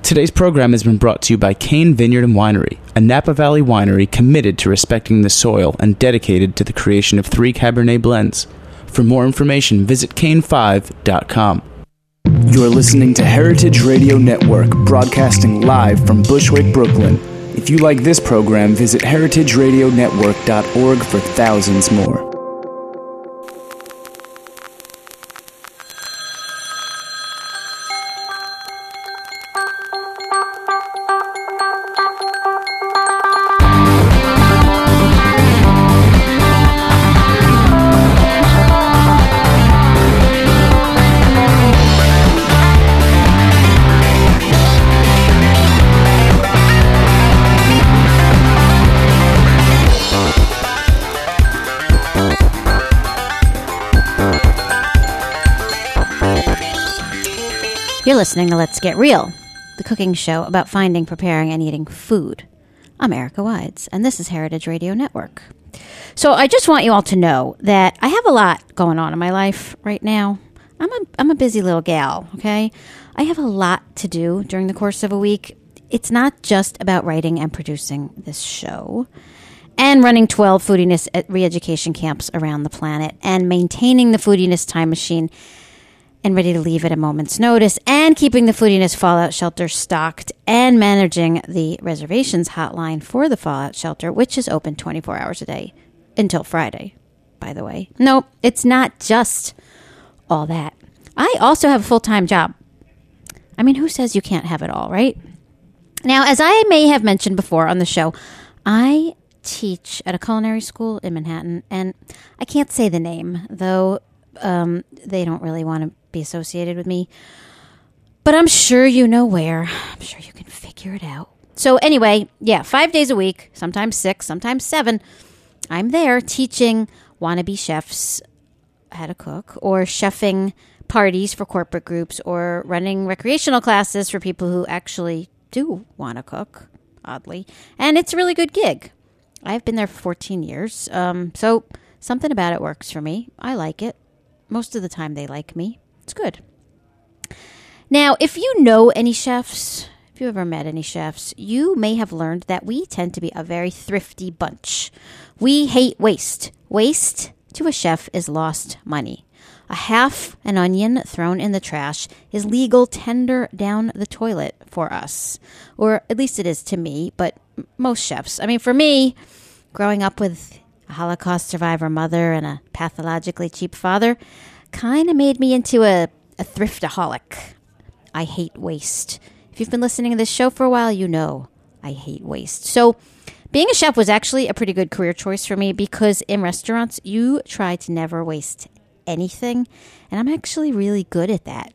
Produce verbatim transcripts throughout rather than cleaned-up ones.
Today's program has been brought to you by Kane Vineyard and Winery, a Napa Valley winery committed to respecting the soil and dedicated to the creation of three Cabernet blends. For more information, visit cane five dot com. You're listening to Heritage Radio Network, broadcasting live from Bushwick, Brooklyn. If you like this program, visit heritage radio network dot org for thousands more. You're listening to Let's Get Real, the cooking show about finding, preparing, and eating food. I'm Erica Wides, and this is Heritage Radio Network. So I just want you all to know that I have a lot going on in my life right now. I'm a, I'm a busy little gal, okay? I have a lot to do during the course of a week. It's not just about writing and producing this show and running twelve foodiness re-education camps around the planet and maintaining the foodiness time machine and ready to leave at a moment's notice, and keeping the Foodiness Fallout Shelter stocked, and managing the reservations hotline for the Fallout Shelter, which is open twenty-four hours a day until Friday, by the way. No, it's not just all that. I also have a full-time job. I mean, who says you can't have it all, right? Now, as I may have mentioned before on the show, I teach at a culinary school in Manhattan, and I can't say the name, though um, they don't really want to be associated with me, but I'm sure you know where. I'm sure you can figure it out. So anyway, yeah, five days a week, sometimes six, sometimes seven, I'm there teaching wannabe chefs how to cook, or chefing parties for corporate groups, or running recreational classes for people who actually do want to cook, oddly. And it's a really good gig. I've been there for fourteen years, um, so something about it works for me. I like it. Most of the time they like me. It's good. Now, if you know any chefs, if you ever met any chefs, you may have learned that we tend to be a very thrifty bunch. We hate waste. Waste to a chef is lost money. A half an onion thrown in the trash is legal tender down the toilet for us. Or at least it is to me, but most chefs. I mean, for me, growing up with a Holocaust survivor mother and a pathologically cheap father kind of made me into a, a thriftaholic. I hate waste. If you've been listening to this show for a while, you know I hate waste. So being a chef was actually a pretty good career choice for me, because in restaurants, you try to never waste anything, and I'm actually really good at that.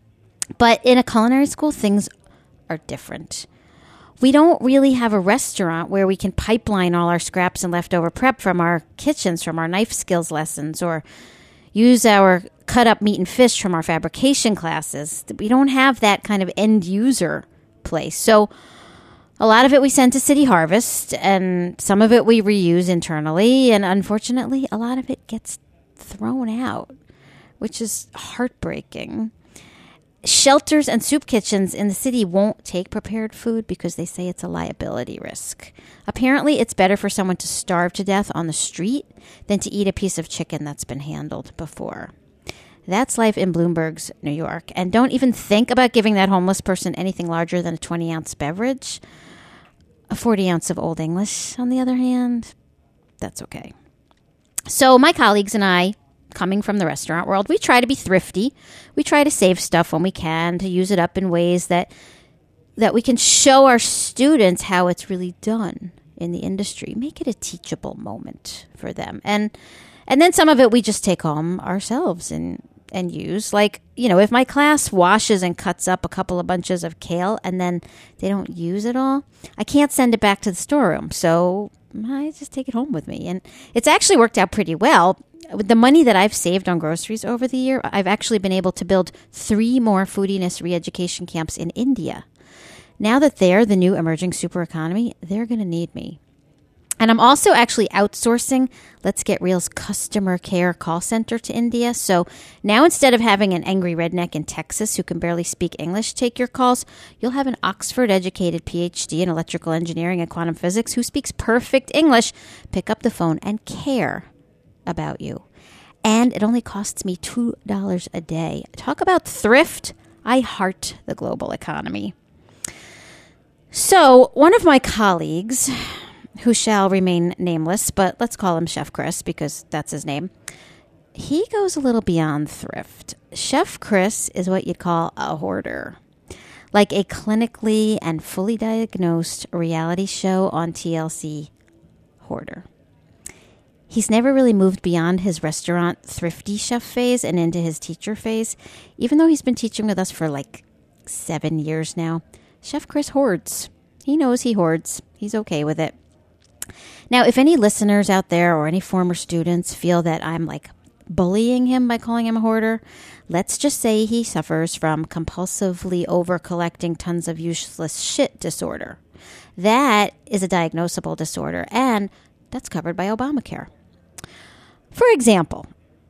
But in a culinary school, things are different. We don't really have a restaurant where we can pipeline all our scraps and leftover prep from our kitchens, from our knife skills lessons, or use our cut up meat and fish from our fabrication classes. We don't have that kind of end user place. So a lot of it we send to City Harvest, and some of it we reuse internally. And unfortunately, a lot of it gets thrown out, which is heartbreaking. Shelters and soup kitchens in the city won't take prepared food because they say it's a liability risk. Apparently, it's better for someone to starve to death on the street than to eat a piece of chicken that's been handled before. That's life in Bloomberg's New York. And don't even think about giving that homeless person anything larger than a twenty-ounce beverage. A forty ounce of Old English, on the other hand, that's okay. So my colleagues and I, coming from the restaurant world, we try to be thrifty. We try to save stuff when we can, to use it up in ways that that we can show our students how it's really done in the industry. Make it a teachable moment for them. And and then some of it we just take home ourselves and, and use. Like, you know, if my class washes and cuts up a couple of bunches of kale and then they don't use it all, I can't send it back to the storeroom. So I just take it home with me. And it's actually worked out pretty well. With the money that I've saved on groceries over the year, I've actually been able to build three more foodiness re-education camps in India. Now that they're the new emerging super economy, they're going to need me. And I'm also actually outsourcing Let's Get Real's customer care call center to India. So now instead of having an angry redneck in Texas who can barely speak English take your calls, you'll have an Oxford-educated P H D in electrical engineering and quantum physics who speaks perfect English pick up the phone and care about you. And it only costs me two dollars a day. Talk about thrift. I heart the global economy. So one of my colleagues, who shall remain nameless, but let's call him Chef Chris because that's his name, he goes a little beyond thrift. Chef Chris is what you'd call a hoarder, like a clinically and fully diagnosed reality show on T L C hoarder. He's never really moved beyond his restaurant thrifty chef phase and into his teacher phase, even though he's been teaching with us for like seven years now. Chef Chris hoards. He knows he hoards. He's okay with it. Now, if any listeners out there or any former students feel that I'm like bullying him by calling him a hoarder, let's just say he suffers from compulsively over-collecting tons of useless shit disorder. That is a diagnosable disorder, and that's covered by Obamacare. For example,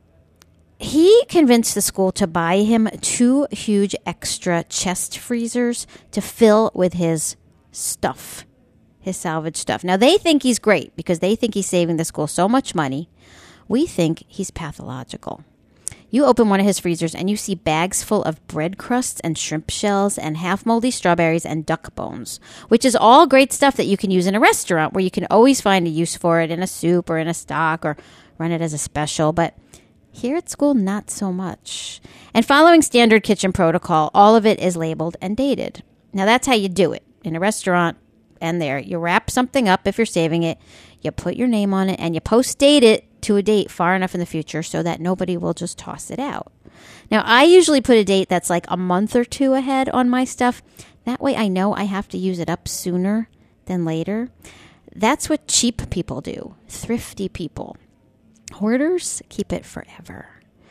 he convinced the school to buy him two huge extra chest freezers to fill with his stuff. His salvage stuff. Now, they think he's great because they think he's saving the school so much money. We think he's pathological. You open one of his freezers and you see bags full of bread crusts and shrimp shells and half-moldy strawberries and duck bones, which is all great stuff that you can use in a restaurant where you can always find a use for it in a soup or in a stock or run it as a special. But here at school, not so much. And following standard kitchen protocol, all of it is labeled and dated. Now, that's how you do it. In a restaurant, and there, you wrap something up if you're saving it, you put your name on it, and you post-date it to a date far enough in the future so that nobody will just toss it out. Now, I usually put a date that's like a month or two ahead on my stuff. That way I know I have to use it up sooner than later. That's what cheap people do, thrifty people. Hoarders keep it forever.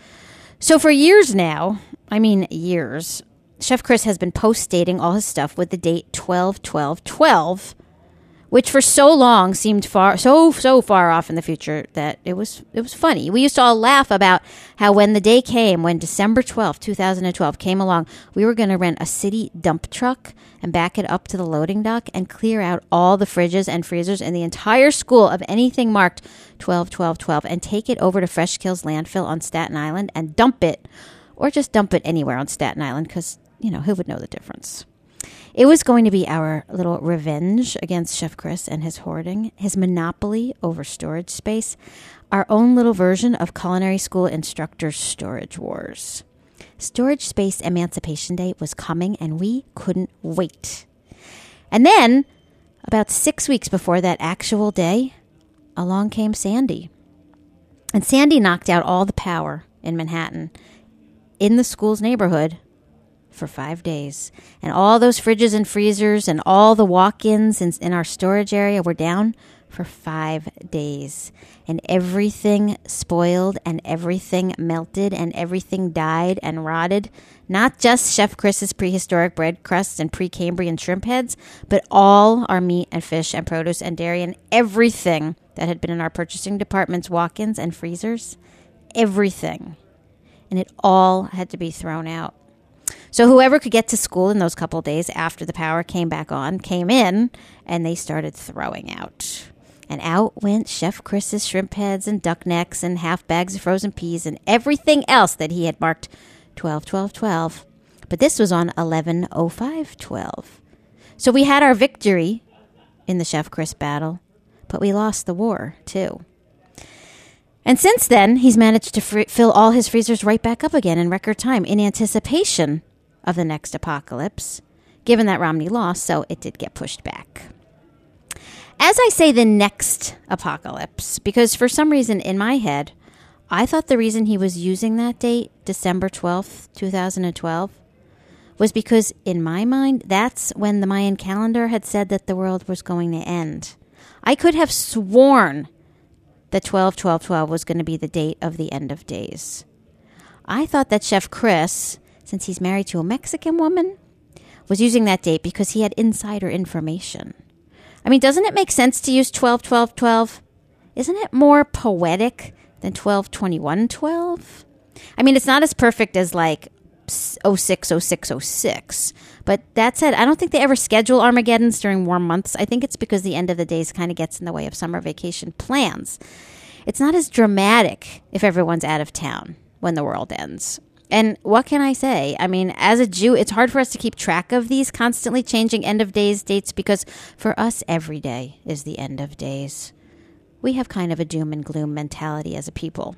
So for years now, I mean years, Chef Chris has been post-dating all his stuff with the date twelve twelve twelve, which for so long seemed far, so, so far off in the future that it was it was funny. We used to all laugh about how when the day came, when December twelfth, twenty twelve came along, we were going to rent a city dump truck and back it up to the loading dock and clear out all the fridges and freezers in the entire school of anything marked twelve twelve twelve and take it over to Fresh Kills landfill on Staten Island and dump it, or just dump it anywhere on Staten Island because, you know, who would know the difference? It was going to be our little revenge against Chef Chris and his hoarding, his monopoly over storage space, our own little version of culinary school instructors' storage wars. Storage Space Emancipation Day was coming, and we couldn't wait. And then, about six weeks before that actual day, along came Sandy. And Sandy knocked out all the power in Manhattan, in the school's neighborhood, for five days. And all those fridges and freezers and all the walk-ins in, in our storage area were down for five days. And everything spoiled and everything melted and everything died and rotted. Not just Chef Chris's prehistoric bread crusts and pre-Cambrian shrimp heads, but all our meat and fish and produce and dairy and everything that had been in our purchasing department's walk-ins and freezers. Everything. And it all had to be thrown out. So whoever could get to school in those couple days after the power came back on came in, and they started throwing out. And out went Chef Chris's shrimp heads and duck necks and half bags of frozen peas and everything else that he had marked twelve twelve twelve. But this was on eleven oh five twelve. So we had our victory in the Chef Chris battle, but we lost the war, too. And since then, he's managed to fr- fill all his freezers right back up again in record time in anticipation of the next apocalypse, given that Romney lost, so it did get pushed back. As I say the next apocalypse, because for some reason in my head, I thought the reason he was using that date, December twelfth, twenty twelve, was because in my mind, that's when the Mayan calendar had said that the world was going to end. I could have sworn that twelve twelve twelve was going to be the date of the end of days. I thought that Chef Chris, since he's married to a Mexican woman, was using that date because he had insider information. I mean, doesn't it make sense to use twelve, twelve, twelve? Isn't it more poetic than twelve, twenty-one, twelve? I mean, it's not as perfect as like oh six, oh six, oh six. But that said, I don't think they ever schedule Armageddons during warm months. I think it's because the end of the days kind of gets in the way of summer vacation plans. It's not as dramatic if everyone's out of town when the world ends. And what can I say? I mean, as a Jew, it's hard for us to keep track of these constantly changing end of days dates because for us, every day is the end of days. We have kind of a doom and gloom mentality as a people.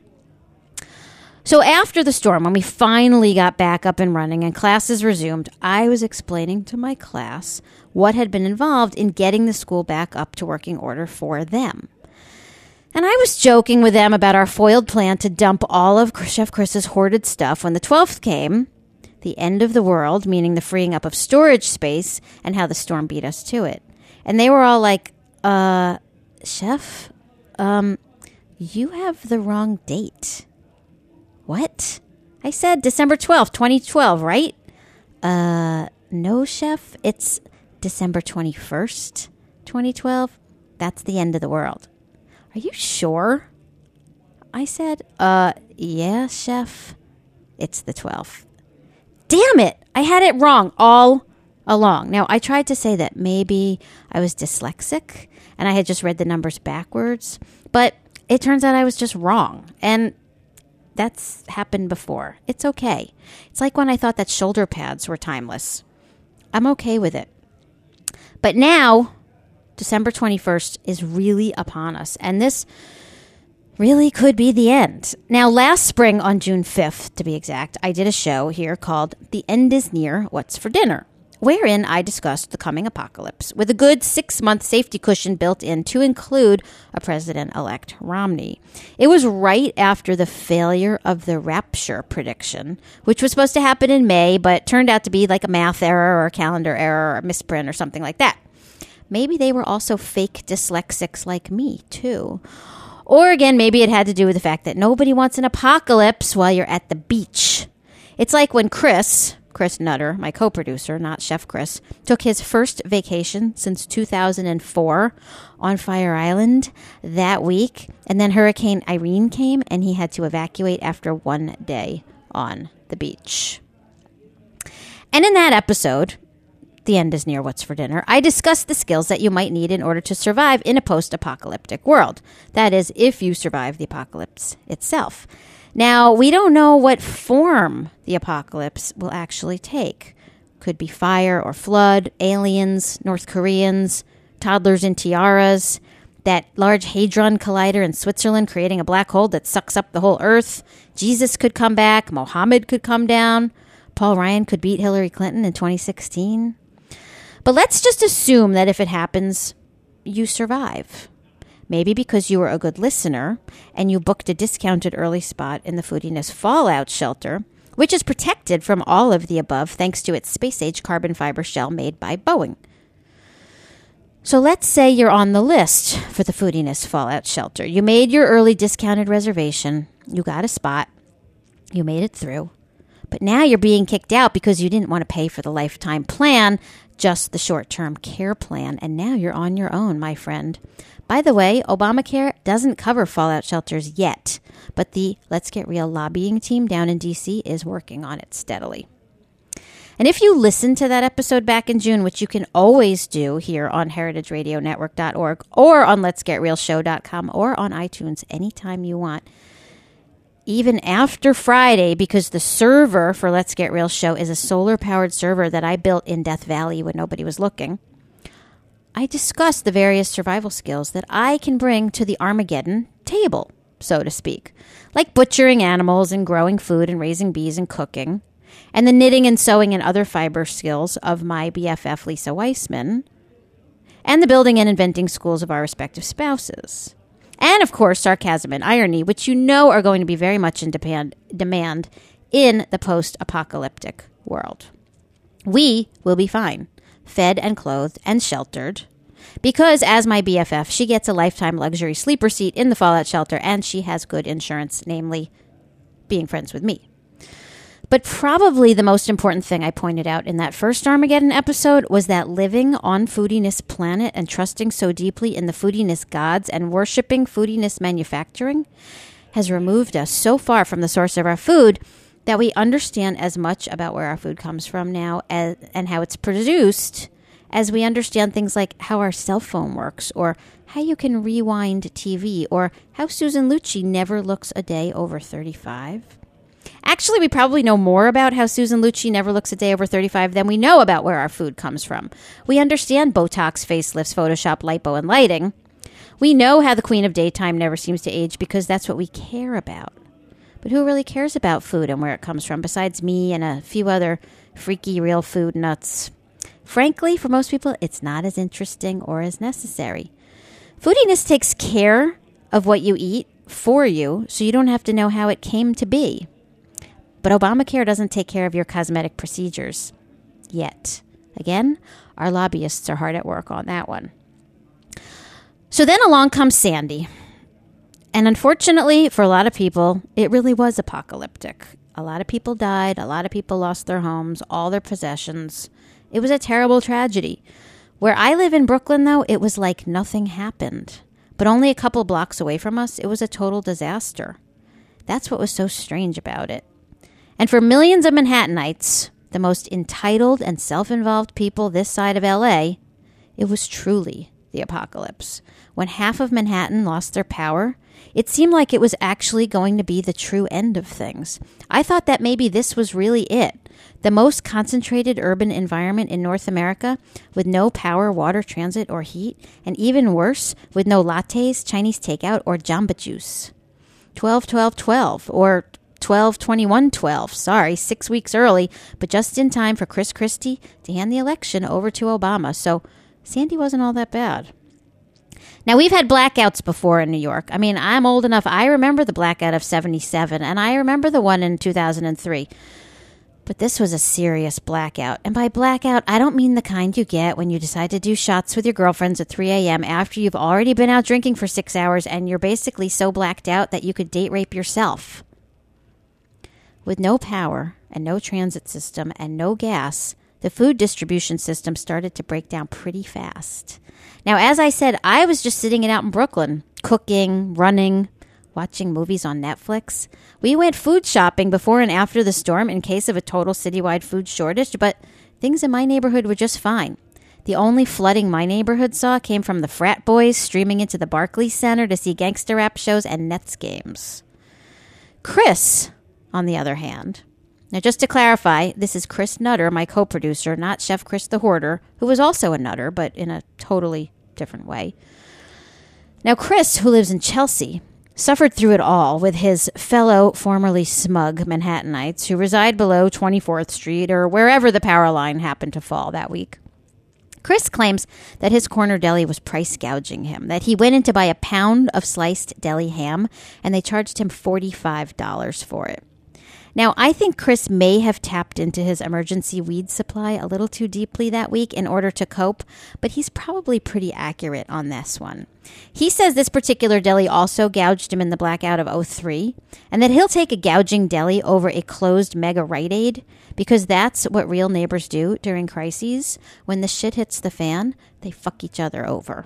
So after the storm, when we finally got back up and running and classes resumed, I was explaining to my class what had been involved in getting the school back up to working order for them. And I was joking with them about our foiled plan to dump all of Chef Chris's hoarded stuff when the twelfth came, the end of the world, meaning the freeing up of storage space, and how the storm beat us to it. And they were all like, uh, Chef, um, you have the wrong date. What? I said December twelfth, twenty twelve, right? Uh, no, Chef. It's December twenty-first, twenty twelve. That's the end of the world. Are you sure? I said, uh, yeah, Chef. It's the twelfth. Damn it! I had it wrong all along. Now, I tried to say that maybe I was dyslexic and I had just read the numbers backwards, but it turns out I was just wrong. And that's happened before. It's okay. It's like when I thought that shoulder pads were timeless. I'm okay with it. But now, December twenty-first is really upon us, and this really could be the end. Now, last spring on June fifth, to be exact, I did a show here called The End is Near, What's for Dinner?, wherein I discussed the coming apocalypse with a good six-month safety cushion built in to include a President-elect Romney. It was right after the failure of the rapture prediction, which was supposed to happen in May, but turned out to be like a math error or a calendar error or a misprint or something like that. Maybe they were also fake dyslexics like me, too. Or again, maybe it had to do with the fact that nobody wants an apocalypse while you're at the beach. It's like when Chris... Chris Nutter, my co-producer, not Chef Chris, took his first vacation since two thousand four on Fire Island that week. And then Hurricane Irene came and he had to evacuate after one day on the beach. And in that episode, The End is Near, What's for Dinner, I discussed the skills that you might need in order to survive in a post-apocalyptic world. That is, if you survive the apocalypse itself. Now, we don't know what form the apocalypse will actually take. Could be fire or flood, aliens, North Koreans, toddlers in tiaras, that large Hadron Collider in Switzerland creating a black hole that sucks up the whole Earth. Jesus could come back. Mohammed could come down. Paul Ryan could beat Hillary Clinton in twenty sixteen. But let's just assume that if it happens, you survive. Maybe because you were a good listener and you booked a discounted early spot in the Foodiness Fallout Shelter, which is protected from all of the above thanks to its space-age carbon fiber shell made by Boeing. So let's say you're on the list for the Foodiness Fallout Shelter. You made your early discounted reservation. You got a spot. You made it through. But now you're being kicked out because you didn't want to pay for the lifetime plan, just the short-term care plan, and now you're on your own, my friend. By the way, Obamacare doesn't cover fallout shelters yet, but the Let's Get Real lobbying team down in D C is working on it steadily. And if you listen to that episode back in June, which you can always do here on heritage radio network dot org or on lets get real show dot com or on iTunes anytime you want, even after Friday, because the server for Let's Get Real Show is a solar-powered server that I built in Death Valley when nobody was looking, I discussed the various survival skills that I can bring to the Armageddon table, so to speak, like butchering animals and growing food and raising bees and cooking, and the knitting and sewing and other fiber skills of my B F F Lisa Weissman, and the building and inventing schools of our respective spouses. And, of course, sarcasm and irony, which you know are going to be very much in demand, demand in the post-apocalyptic world. We will be fine, fed and clothed and sheltered, because as my B F F, she gets a lifetime luxury sleeper seat in the Fallout Shelter, and she has good insurance, namely being friends with me. But probably the most important thing I pointed out in that first Armageddon episode was that living on foodiness planet and trusting so deeply in the foodiness gods and worshiping foodiness manufacturing has removed us so far from the source of our food that we understand as much about where our food comes from now as, and how it's produced as we understand things like how our cell phone works, or how you can rewind T V, or how Susan Lucci never looks a day over thirty-five. Actually, we probably know more about how Susan Lucci never looks a day over thirty-five than we know about where our food comes from. We understand Botox, facelifts, Photoshop, lipo, and lighting. We know how the Queen of Daytime never seems to age because that's what we care about. But who really cares about food and where it comes from besides me and a few other freaky real food nuts? Frankly, for most people, it's not as interesting or as necessary. Foodiness takes care of what you eat for you, so you don't have to know how it came to be. But Obamacare doesn't take care of your cosmetic procedures. Yet. Again, our lobbyists are hard at work on that one. So then along comes Sandy. And unfortunately, for a lot of people, it really was apocalyptic. A lot of people died. A lot of people lost their homes, all their possessions. It was a terrible tragedy. Where I live in Brooklyn, though, it was like nothing happened. But only a couple blocks away from us, it was a total disaster. That's what was so strange about it. And for millions of Manhattanites, the most entitled and self-involved people this side of L A, it was truly the apocalypse. When half of Manhattan lost their power, it seemed like it was actually going to be the true end of things. I thought that maybe this was really it. The most concentrated urban environment in North America with no power, water, transit, or heat, and even worse, with no lattes, Chinese takeout, or Jamba Juice. twelve twelve twelve, or twelve twenty-one twelve, sorry, six weeks early, but just in time for Chris Christie to hand the election over to Obama. So Sandy wasn't all that bad. Now, we've had blackouts before in New York. I mean, I'm old enough. I remember the blackout of seventy-seven, and I remember the one in two thousand three. But this was a serious blackout. And by blackout, I don't mean the kind you get when you decide to do shots with your girlfriends at three a.m. after you've already been out drinking for six hours and you're basically so blacked out that you could date rape yourself. With no power and no transit system and no gas, the food distribution system started to break down pretty fast. Now, as I said, I was just sitting it out in Brooklyn, cooking, running, watching movies on Netflix. We went food shopping before and after the storm in case of a total citywide food shortage, but things in my neighborhood were just fine. The only flooding my neighborhood saw came from the frat boys streaming into the Barclays Center to see gangster rap shows and Nets games. Chris, on the other hand, now just to clarify, this is Chris Nutter, my co-producer, not Chef Chris the Hoarder, who was also a nutter, but in a totally different way. Now, Chris, who lives in Chelsea, suffered through it all with his fellow formerly smug Manhattanites who reside below twenty-fourth Street or wherever the power line happened to fall that week. Chris claims that his corner deli was price gouging him, that he went in to buy a pound of sliced deli ham and they charged him forty-five dollars for it. Now, I think Chris may have tapped into his emergency weed supply a little too deeply that week in order to cope, but he's probably pretty accurate on this one. He says this particular deli also gouged him in the blackout of oh three, and that he'll take a gouging deli over a closed mega Rite Aid, because that's what real neighbors do during crises. When the shit hits the fan, they fuck each other over.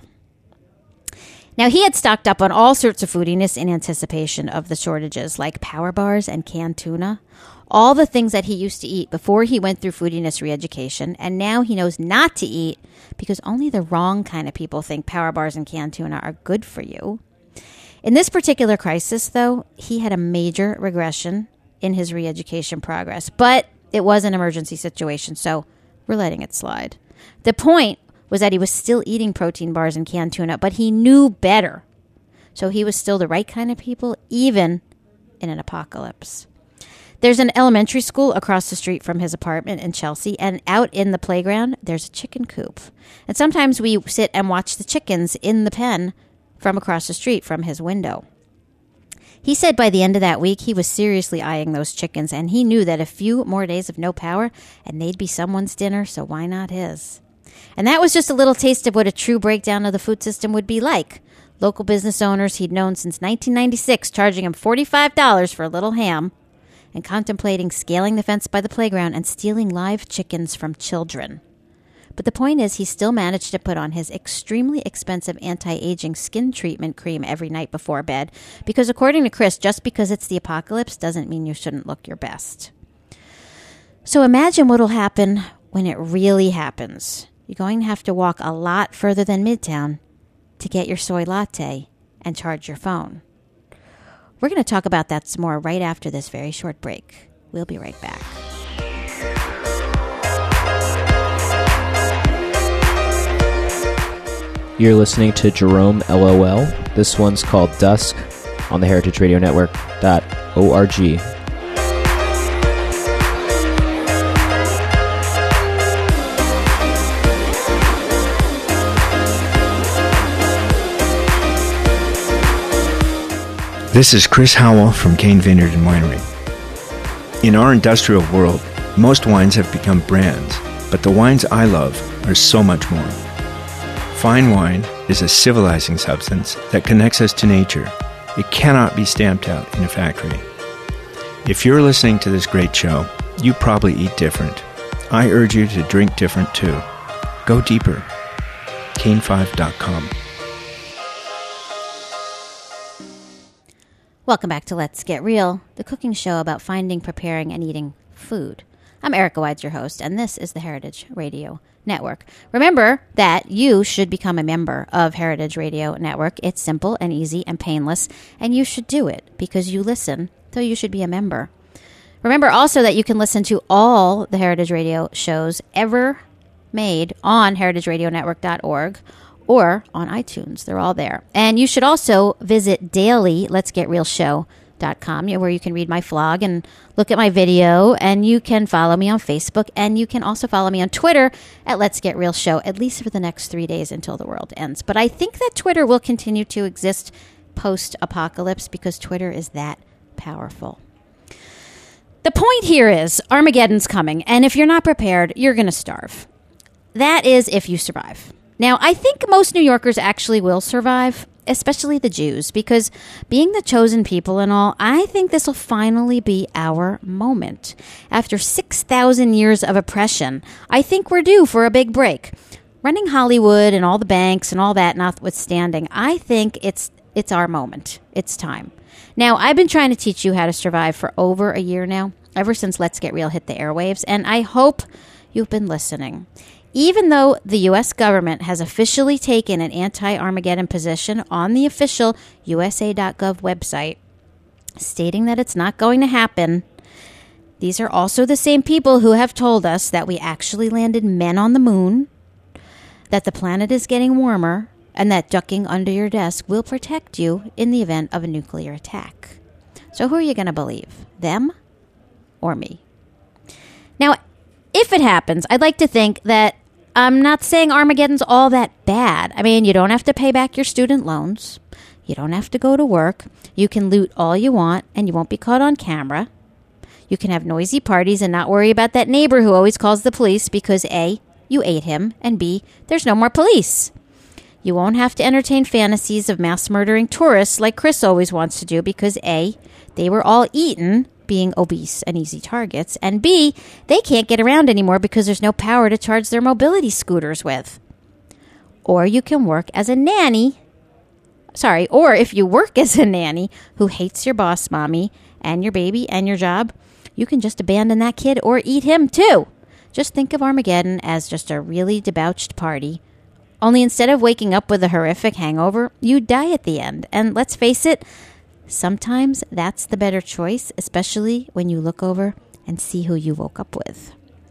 Now, he had stocked up on all sorts of foodiness in anticipation of the shortages, like power bars and canned tuna, all the things that he used to eat before he went through foodiness re-education, and now he knows not to eat because only the wrong kind of people think power bars and canned tuna are good for you. In this particular crisis, though, he had a major regression in his re-education progress, but it was an emergency situation, so we're letting it slide. The point was that he was still eating protein bars and canned tuna, but he knew better. So he was still the right kind of people, even in an apocalypse. There's an elementary school across the street from his apartment in Chelsea, and out in the playground, there's a chicken coop. And sometimes we sit and watch the chickens in the pen from across the street from his window. He said by the end of that week, he was seriously eyeing those chickens, and he knew that a few more days of no power, and they'd be someone's dinner, so why not his? And that was just a little taste of what a true breakdown of the food system would be like. Local business owners he'd known since nineteen ninety-six charging him forty-five dollars for a little ham. and contemplating scaling the fence by the playground and stealing live chickens from children. But the point is, he still managed to put on his extremely expensive anti-aging skin treatment cream every night before bed, because according to Chris, just because it's the apocalypse doesn't mean you shouldn't look your best. So imagine what'll happen when it really happens. You're going to have to walk a lot further than Midtown to get your soy latte and charge your phone. We're going to talk about that some more right after this very short break. We'll be right back. You're listening to Jerome L O L. This one's called Dusk on the heritage radio network dot org. This is Chris Howell from Cain Vineyard and Winery. In our industrial world, most wines have become brands, but the wines I love are so much more. Fine wine is a civilizing substance that connects us to nature. It cannot be stamped out in a factory. If you're listening to this great show, you probably eat different. I urge you to drink different too. Go deeper. Cain five dot com. Welcome back to Let's Get Real, the cooking show about finding, preparing, and eating food. I'm Erica Wides, your host, and this is the Heritage Radio Network. Remember that you should become a member of Heritage Radio Network. It's simple and easy and painless, and you should do it because you listen, so you should be a member. Remember also that you can listen to all the Heritage Radio shows ever made on heritage radio network dot org or on iTunes. They're all there. And you should also visit daily Let's Get Real Show dot com, where you can read my vlog and look at my video, and you can follow me on Facebook, and you can also follow me on Twitter at Let's Get Real Show, at least for the next three days until the world ends. But I think that Twitter will continue to exist post-apocalypse because Twitter is that powerful. The point here is Armageddon's coming, and if you're not prepared, you're going to starve. That is if you survive. Now, I think most New Yorkers actually will survive, especially the Jews, because being the chosen people and all, I think this will finally be our moment. After six thousand years of oppression, I think we're due for a big break. Running Hollywood and all the banks and all that notwithstanding, I think it's it's our moment. It's time. Now, I've been trying to teach you how to survive for over a year now, ever since Let's Get Real hit the airwaves, and I hope you've been listening. Even though the U S government has officially taken an anti-Armageddon position on the official U S A dot gov website, stating that it's not going to happen, these are also the same people who have told us that we actually landed men on the moon, that the planet is getting warmer, and that ducking under your desk will protect you in the event of a nuclear attack. So who are you going to believe? Them or me? Now, if it happens, I'd like to think that I'm not saying Armageddon's all that bad. I mean, you don't have to pay back your student loans. You don't have to go to work. You can loot all you want, and you won't be caught on camera. You can have noisy parties and not worry about that neighbor who always calls the police because A, you ate him, and B, there's no more police. You won't have to entertain fantasies of mass murdering tourists like Chris always wants to do because A, they were all eaten, being obese and easy targets, and B, they can't get around anymore because there's no power to charge their mobility scooters with. Or you can work as a nanny, sorry, or if you work as a nanny who hates your boss mommy and your baby and your job, you can just abandon that kid or eat him too. Just think of Armageddon as just a really debauched party. Only instead of waking up with a horrific hangover, you die at the end. And let's face it, sometimes that's the better choice, especially when you look over and see who you woke up with.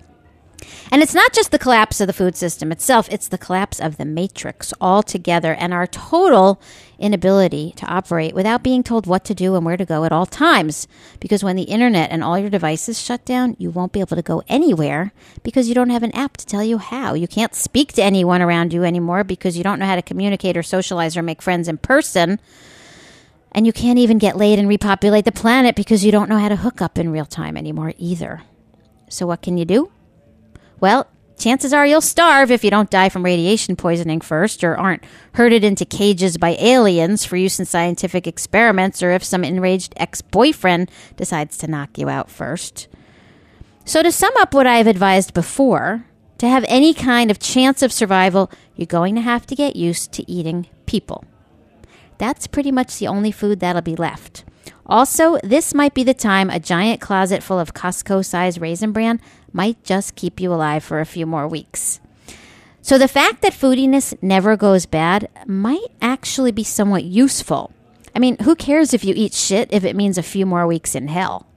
And it's not just the collapse of the food system itself, it's the collapse of the matrix altogether and our total inability to operate without being told what to do and where to go at all times. Because when the internet and all your devices shut down, you won't be able to go anywhere because you don't have an app to tell you how. You can't speak to anyone around you anymore because you don't know how to communicate or socialize or make friends in person. And you can't even get laid and repopulate the planet because you don't know how to hook up in real time anymore either. So what can you do? Well, Chances are you'll starve if you don't die from radiation poisoning first, or aren't herded into cages by aliens for use in scientific experiments, or if some enraged ex-boyfriend decides to knock you out first. So to sum up what I've advised before, to have any kind of chance of survival, you're going to have to get used to eating people. That's pretty much the only food that'll be left. Also, this might be the time a giant closet full of Costco-sized Raisin Bran might just keep you alive for a few more weeks. So the fact that foodiness never goes bad might actually be somewhat useful. I mean, who cares if you eat shit if it means a few more weeks in hell?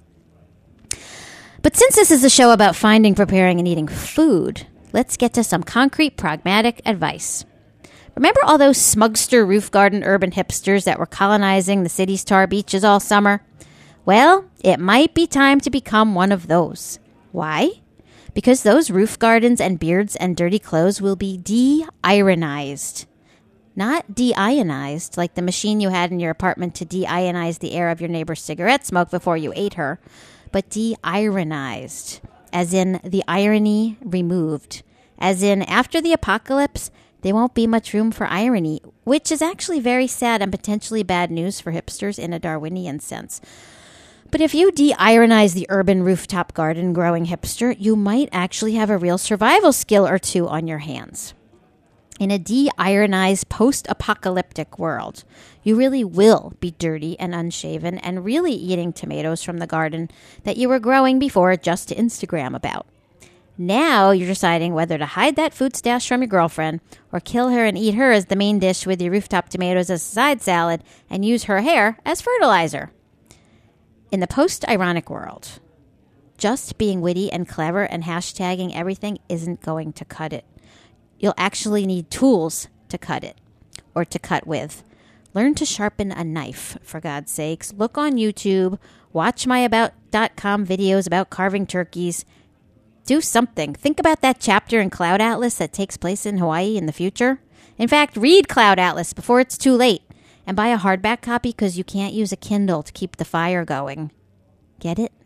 But since this is a show about finding, preparing, and eating food, let's get to some concrete, pragmatic advice. Remember all those smugster roof garden urban hipsters that were colonizing the city's tar beaches all summer? Well, it might be time to become one of those. Why? Because those roof gardens and beards and dirty clothes will be de-ironized. Not deionized, like the machine you had in your apartment to deionize the air of your neighbor's cigarette smoke before you ate her, but de-ironized, as in the irony removed. As in, after the apocalypse, there won't be much room for irony, which is actually very sad and potentially bad news for hipsters in a Darwinian sense. But if you de-ironize the urban rooftop garden growing hipster, you might actually have a real survival skill or two on your hands. In a de-ironized post-apocalyptic world, you really will be dirty and unshaven and really eating tomatoes from the garden that you were growing before just to Instagram about. Now you're deciding whether to hide that food stash from your girlfriend or kill her and eat her as the main dish with your rooftop tomatoes as a side salad and use her hair as fertilizer. In the post-ironic world, just being witty and clever and hashtagging everything isn't going to cut it. You'll actually need tools to cut it, or to cut with. Learn to sharpen a knife, for God's sakes. Look on YouTube, watch my about dot com videos about carving turkeys. Do something. Think about that chapter in Cloud Atlas that takes place in Hawaii in the future. In fact, read Cloud Atlas before it's too late. And buy a hardback copy because you can't use a Kindle to keep the fire going. Get it?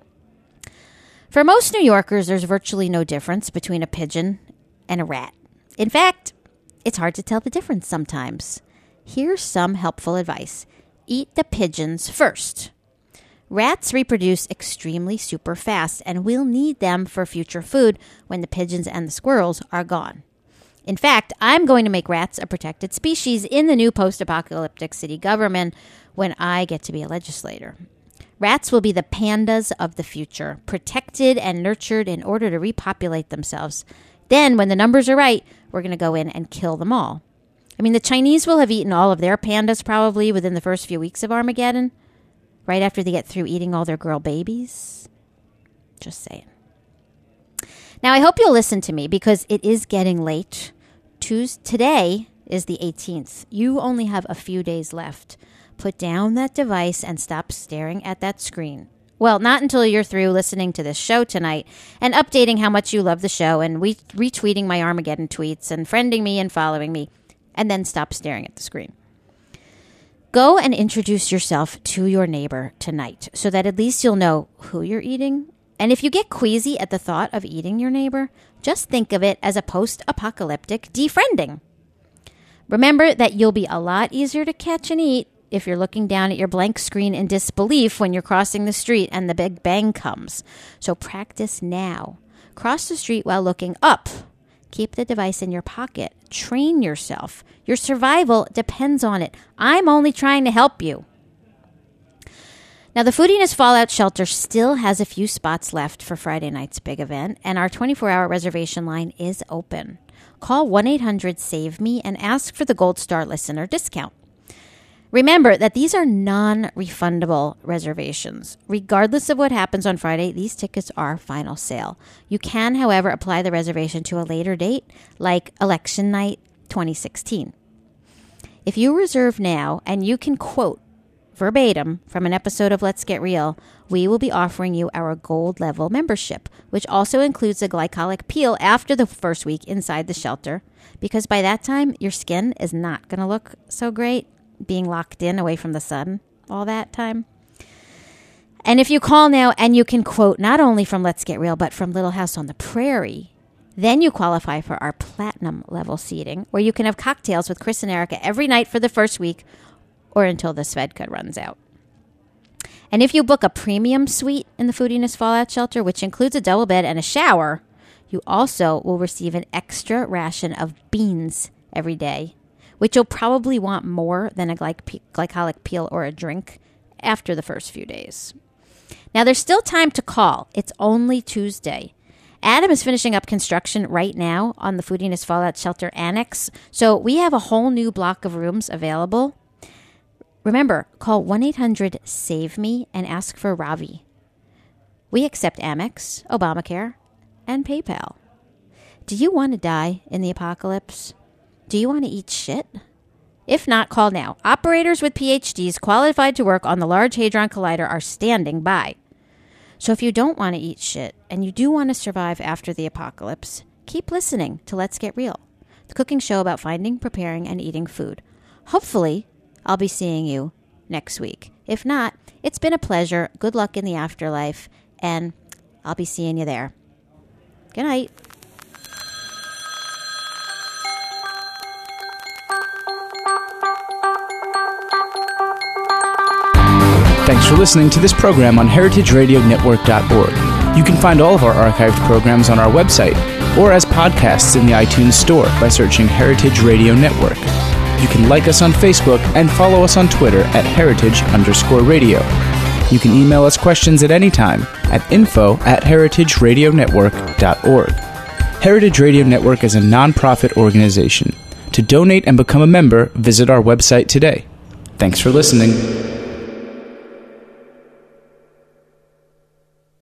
For most New Yorkers, there's virtually no difference between a pigeon and a rat. In fact, it's hard to tell the difference sometimes. Here's some helpful advice. Eat the pigeons first. Rats reproduce extremely super fast, and we'll need them for future food when the pigeons and the squirrels are gone. In fact, I'm going to make rats a protected species in the new post-apocalyptic city government when I get to be a legislator. Rats will be the pandas of the future, protected and nurtured in order to repopulate themselves. Then, when the numbers are right, we're going to go in and kill them all. I mean, the Chinese will have eaten all of their pandas probably within the first few weeks of Armageddon, right after they get through eating all their girl babies. Just saying. Now, I hope you'll listen to me because it is getting late. Tuesday, today is the eighteenth. You only have a few days left. Put down that device and stop staring at that screen. Well, not until you're through listening to this show tonight and updating how much you love the show and re- retweeting my Armageddon tweets and friending me and following me, and then stop staring at the screen. Go and introduce yourself to your neighbor tonight so that at least you'll know who you're eating. And if you get queasy at the thought of eating your neighbor, just think of it as a post-apocalyptic defriending. Remember that you'll be a lot easier to catch and eat if you're looking down at your blank screen in disbelief when you're crossing the street and the big bang comes. So practice now. Cross the street while looking up. Keep the device in your pocket. Train yourself. Your survival depends on it. I'm only trying to help you. Now, the Foodiness Fallout Shelter still has a few spots left for Friday night's big event, and our twenty-four hour reservation line is open. Call one eight hundred save me and ask for the Gold Star listener discount. Remember that these are non-refundable reservations. Regardless of what happens on Friday, these tickets are final sale. You can, however, apply the reservation to a later date, like election night twenty sixteen. If you reserve now and you can quote verbatim from an episode of Let's Get Real, we will be offering you our gold level membership, which also includes a glycolic peel after the first week inside the shelter, because by that time, your skin is not going to look so great being locked in away from the sun all that time. And if you call now and you can quote not only from Let's Get Real, but from Little House on the Prairie, Then you qualify for our platinum level seating, where you can have cocktails with Chris and Erica every night for the first week or until the Svedka runs out. And if you book a premium suite in the Foodiness Fallout Shelter, which includes a double bed and a shower, you also will receive an extra ration of beans every day, which you'll probably want more than a glyc- glycolic peel or a drink after the first few days. Now, there's still time to call. It's only Tuesday. Adam is finishing up construction right now on the Foodiness Fallout Shelter Annex, so we have a whole new block of rooms available. Remember, call one eight hundred save me and ask for Ravi. We accept Amex, Obamacare, and PayPal. Do you want to die in the apocalypse? Do you want to eat shit? If not, call now. Operators with P H Ds qualified to work on the Large Hadron Collider are standing by. So if you don't want to eat shit and you do want to survive after the apocalypse, keep listening to Let's Get Real, the cooking show about finding, preparing, and eating food. Hopefully, I'll be seeing you next week. If not, it's been a pleasure. Good luck in the afterlife, and I'll be seeing you there. Good night. Thanks for listening to this program on heritage radio network dot org. You can find all of our archived programs on our website or as podcasts in the iTunes Store by searching Heritage Radio Network. You can like us on Facebook and follow us on Twitter at heritage underscore radio. You can email us questions at any time at info at heritage radio network dot org. Heritage Radio Network is a non-profit organization. To donate and become a member, visit our website today. Thanks for listening.